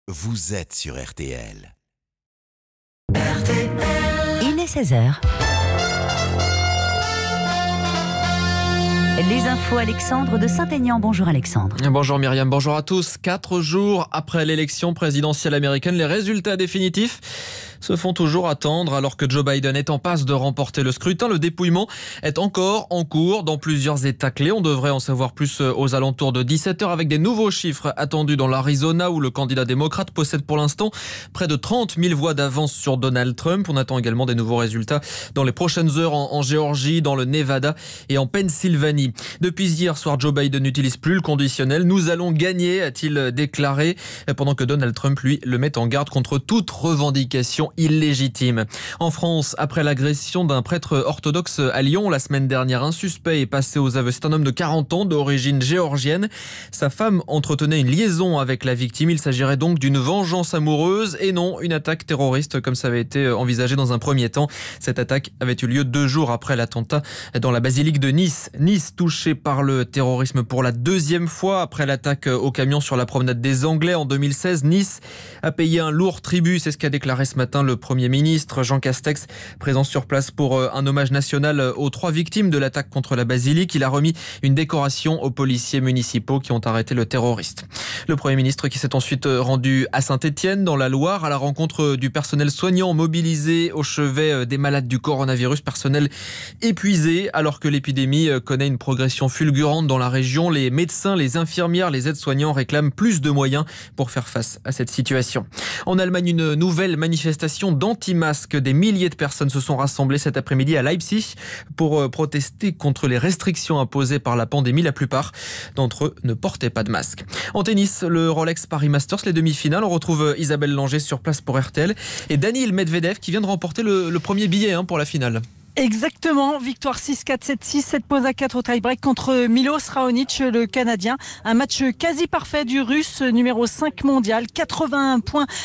vous êtes sur RTL. Il est 16h. Les infos, Alexandre de Saint-Aignan. Bonjour Alexandre. Bonjour Myriam, bonjour à tous. 4 jours après l'élection présidentielle américaine, les résultats définitifs se font toujours attendre. Alors que Joe Biden est en passe de remporter le scrutin, le dépouillement est encore en cours dans plusieurs États clés. On devrait en savoir plus aux alentours de 17h avec des nouveaux chiffres attendus dans l'Arizona où le candidat démocrate possède pour l'instant près de 30 000 voix d'avance sur Donald Trump. On attend également des nouveaux résultats dans les prochaines heures en Géorgie, dans le Nevada et en Pennsylvanie. Depuis hier soir, Joe Biden n'utilise plus le conditionnel. Nous allons gagner, a-t-il déclaré, pendant que Donald Trump, lui, le met en garde contre toute revendication illégitime. En France, après l'agression d'un prêtre orthodoxe à Lyon la semaine dernière, un suspect est passé aux aveux. C'est un homme de 40 ans d'origine géorgienne. Sa femme entretenait une liaison avec la victime. Il s'agirait donc d'une vengeance amoureuse et non une attaque terroriste comme ça avait été envisagé dans un premier temps. Cette attaque avait eu lieu 2 jours après l'attentat dans la basilique de Nice. Nice touché par le terrorisme pour la 2e fois après l'attaque au camion sur la promenade des Anglais en 2016. Nice a payé un lourd tribut, c'est ce qu'a déclaré ce matin le Premier ministre Jean Castex, présent sur place pour un hommage national aux 3 victimes de l'attaque contre la basilique. Il a remis une décoration aux policiers municipaux qui ont arrêté le terroriste. Le Premier ministre qui s'est ensuite rendu à Saint-Étienne dans la Loire à la rencontre du personnel soignant mobilisé au chevet des malades du coronavirus, personnel épuisé alors que l'épidémie connaît une progression fulgurante dans la région. Les médecins, les infirmières, les aides-soignants réclament plus de moyens pour faire face à cette situation. En Allemagne, une nouvelle manifestation d'anti-masques. Des milliers de personnes se sont rassemblées cet après-midi à Leipzig pour protester contre les restrictions imposées par la pandémie. La plupart d'entre eux ne portaient pas de masque. En tennis, le Rolex Paris Masters, les demi-finales. On retrouve Isabelle Langer sur place pour RTL et Daniil Medvedev qui vient de remporter le premier billet pour la finale. Exactement, victoire 6-4, 7-6, 7 points à 4 au tie-break contre Milos Raonic, le Canadien. Un match quasi parfait du Russe, numéro 5 mondial, 80%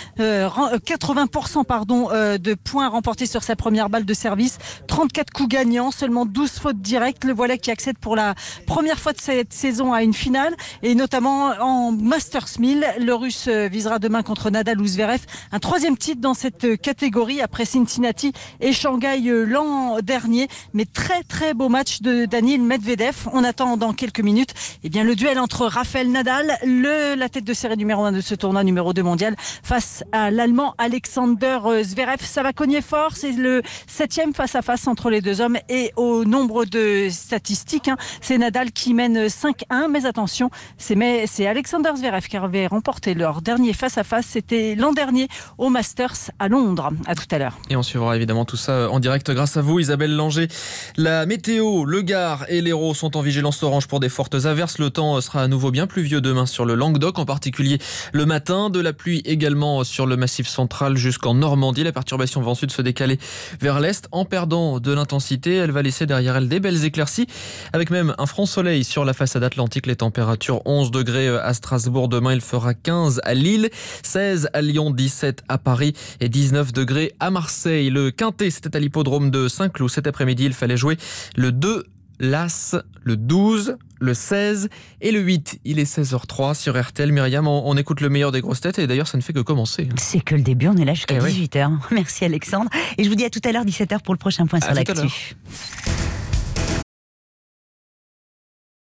de points remportés sur sa première balle de service, 34 coups gagnants, seulement 12 fautes directes. Le voilà qui accède pour la première fois de cette saison à une finale, et notamment en Masters 1000. Le Russe visera demain contre Nadal ou Zverev, un 3e titre dans cette catégorie après Cincinnati et Shanghai l'an dernier, mais très beau match de Daniil Medvedev. On attend dans quelques minutes le duel entre Rafael Nadal, la tête de série numéro 1 de ce tournoi, numéro 2 mondial, face à l'Allemand Alexander Zverev. Ça va cogner fort, c'est le 7e face-à-face entre les deux hommes, et au nombre de statistiques, c'est Nadal qui mène 5-1, mais attention, c'est Alexander Zverev qui avait remporté leur dernier face-à-face, c'était l'an dernier au Masters à Londres. À tout à l'heure. Et on suivra évidemment tout ça en direct grâce à vous, Isabelle Langer. La météo, le Gard et l'Hérault sont en vigilance orange pour des fortes averses. Le temps sera à nouveau bien pluvieux demain sur le Languedoc, en particulier le matin. De la pluie également sur le Massif central jusqu'en Normandie. La perturbation va ensuite se décaler vers l'est en perdant de l'intensité. Elle va laisser derrière elle des belles éclaircies, avec même un franc soleil sur la façade atlantique. Les températures 11 degrés à Strasbourg. Demain, il fera 15 à Lille, 16 à Lyon, 17 à Paris et 19 degrés à Marseille. Le Quintet, c'était à l'hippodrome de Saint-Cloud. Cet après-midi, il fallait jouer le 2, l'As, le 12, le 16 et le 8. Il est 16h03 sur RTL. Myriam, on écoute le meilleur des grosses têtes et d'ailleurs, ça ne fait que commencer. C'est que le début, on est là jusqu'à 18h. Merci Alexandre. Et je vous dis à tout à l'heure, 17h pour le prochain point sur l'actu.